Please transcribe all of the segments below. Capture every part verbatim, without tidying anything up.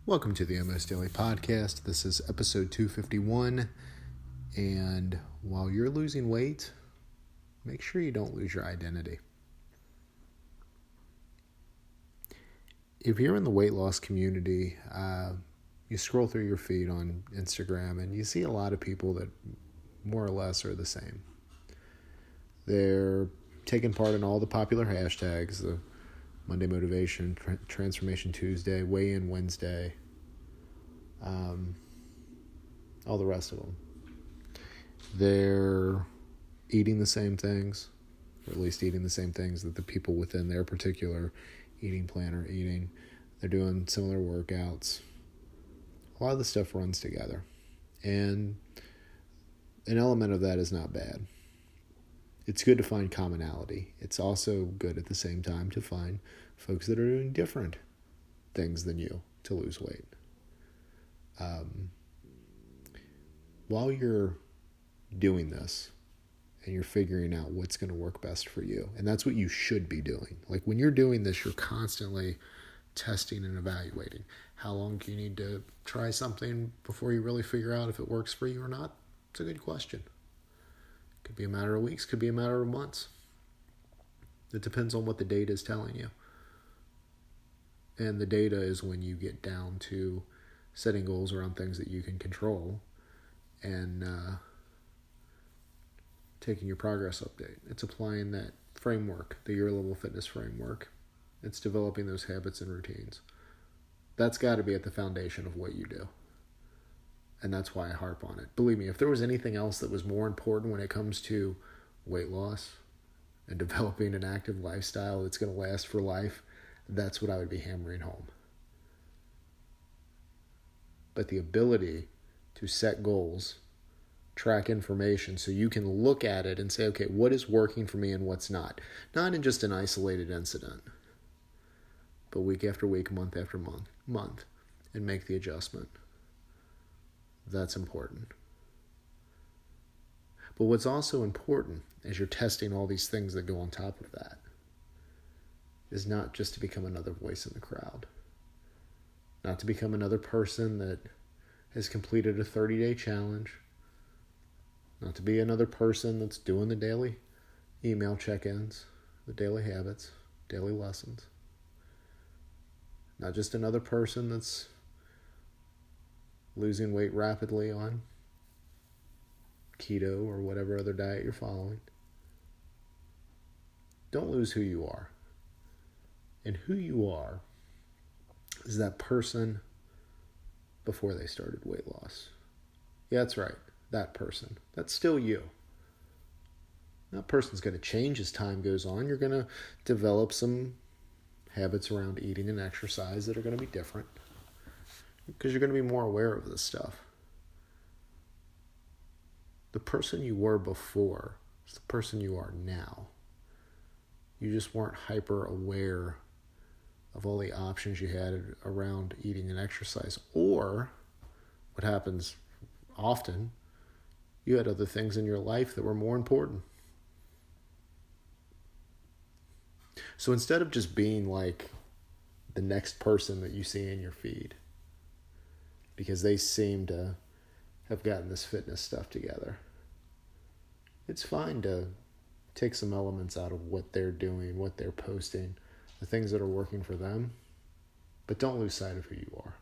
Welcome to the M S Daily Podcast. This is episode two fifty-one, and while you're losing weight, make sure you don't lose your identity. If you're in the weight loss community, uh, you scroll through your feed on Instagram and you see a lot of people that more or less are the same. They're taking part in all the popular hashtags, the Monday Motivation, Tra- Transformation Tuesday, Weigh-In Wednesday, um, all the rest of them. They're eating the same things, or at least eating the same things that the people within their particular eating plan are eating. They're doing similar workouts. A lot of the stuff runs together, and an element of that is not bad. It's good to find commonality. It's also good at the same time to find folks that are doing different things than you to lose weight. Um, while you're doing this and you're figuring out what's going to work best for you, and that's what you should be doing. Like when you're doing this, you're constantly testing and evaluating. How long do you need to try something before you really figure out if it works for you or not? It's a good question. Could be a matter of weeks, could be a matter of months. It depends on what the data is telling you. And the data is when you get down to setting goals around things that you can control and uh, taking your progress update. It's applying that framework, the Your Level Fitness framework. It's developing those habits and routines. That's got to be at the foundation of what you do. And that's why I harp on it. Believe me, if there was anything else that was more important when it comes to weight loss and developing an active lifestyle that's going to last for life, that's what I would be hammering home. But the ability to set goals, track information so you can look at it and say, okay, what is working for me and what's not? Not in just an isolated incident, but week after week, month after month, month, and make the adjustment. That's important. But what's also important as you're testing all these things that go on top of that is not just to become another voice in the crowd. Not to become another person that has completed a thirty-day challenge. Not to be another person that's doing the daily email check-ins, the daily habits, daily lessons. Not just another person that's losing weight rapidly on keto or whatever other diet you're following. Don't lose who you are. And who you are is that person before they started weight loss. Yeah, that's right. That person. That's still you. That person's going to change as time goes on. You're going to develop some habits around eating and exercise that are going to be different, because you're going to be more aware of this stuff. The person you were before is the person you are now. You just weren't hyper aware of all the options you had around eating and exercise. Or, what happens often, you had other things in your life that were more important. So instead of just being like the next person that you see in your feed, because they seem to have gotten this fitness stuff together, it's fine to take some elements out of what they're doing, what they're posting, the things that are working for them, but don't lose sight of who you are.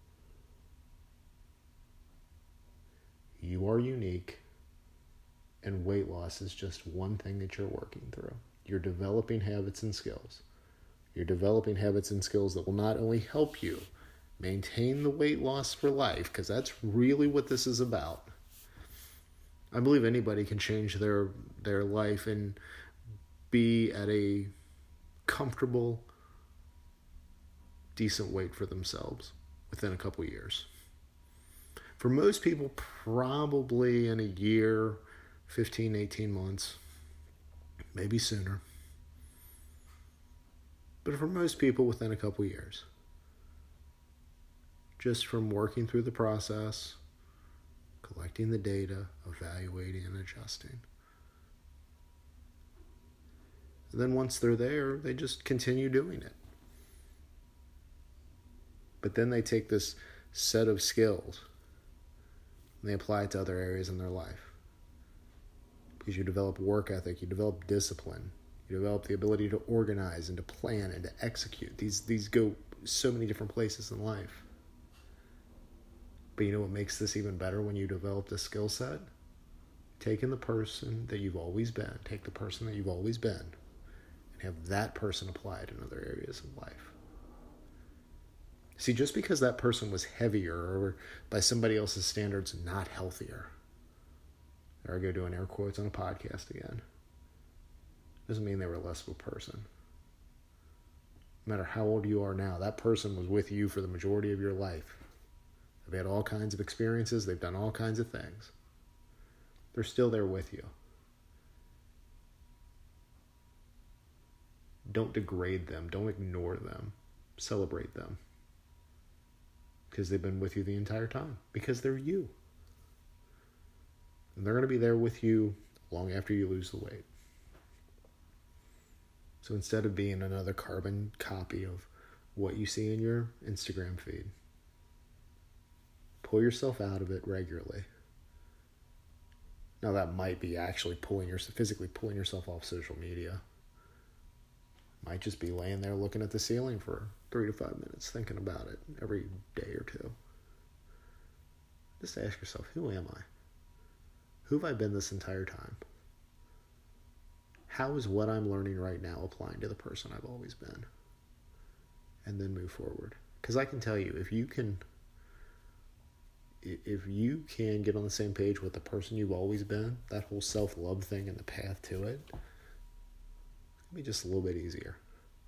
You are unique, and weight loss is just one thing that you're working through. You're developing habits and skills. You're developing habits and skills that will not only help you maintain the weight loss for life, because that's really what this is about. I believe anybody can change their their life and be at a comfortable, decent weight for themselves within a couple years. For most people, probably in a year, fifteen, eighteen months, maybe sooner. But for most people, within a couple years. Just from working through the process, collecting the data, evaluating and adjusting. And then once they're there, they just continue doing it. But then they take this set of skills and they apply it to other areas in their life. Because you develop work ethic, you develop discipline, you develop the ability to organize and to plan and to execute. These these go so many different places in life. But you know what makes this even better when you develop this skill set? Taking the person that you've always been, take the person that you've always been, and have that person applied in other areas of life. See, just because that person was heavier or by somebody else's standards not healthier, there I go doing air quotes on a podcast again, doesn't mean they were less of a person. No matter how old you are now, that person was with you for the majority of your life. They've had all kinds of experiences. They've done all kinds of things. They're still there with you. Don't degrade them. Don't ignore them. Celebrate them. Because they've been with you the entire time. Because they're you. And they're going to be there with you long after you lose the weight. So instead of being another carbon copy of what you see in your Instagram feed, pull yourself out of it regularly. Now that might be actually pulling your physically pulling yourself off social media. Might just be laying there looking at the ceiling for three to five minutes, thinking about it every day or two. Just ask yourself, who am I? Who have I been this entire time? How is what I'm learning right now applying to the person I've always been? And then move forward. Because I can tell you, if you can, if you can get on the same page with the person you've always been, that whole self-love thing and the path to it, it'll be just a little bit easier.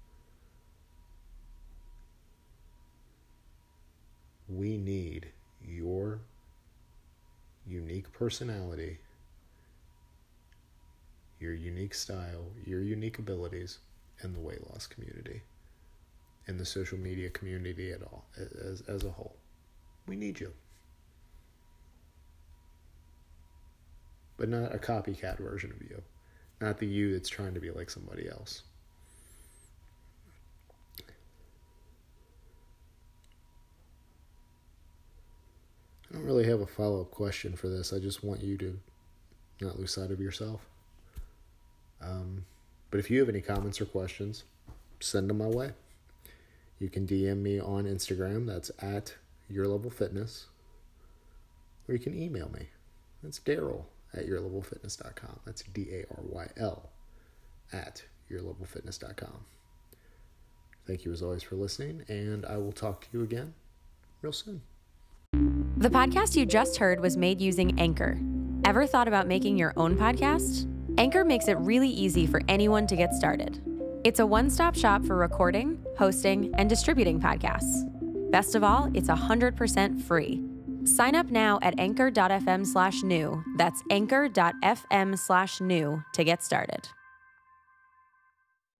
We need your unique personality, your unique style, your unique abilities in the weight loss community, in the social media community at all, as, as a whole. We need you. But not a copycat version of you. Not the you that's trying to be like somebody else. I don't really have a follow-up question for this. I just want you to not lose sight of yourself. Um, but if you have any comments or questions, send them my way. You can D M me on Instagram. That's at yourlevelfitness. Or you can email me. That's Daryl at yourlevelfitness dot com. That's D A R Y L at yourlevelfitness dot com. Thank you as always for listening, and I will talk to you again real soon. The podcast you just heard was made using Anchor. Ever thought about making your own podcast? Anchor makes it really easy for anyone to get started. It's a one-stop shop for recording, hosting, and distributing podcasts. Best of all, it's one hundred percent free. Sign up now at anchor.fm slash new. That's anchor.fm slash new to get started.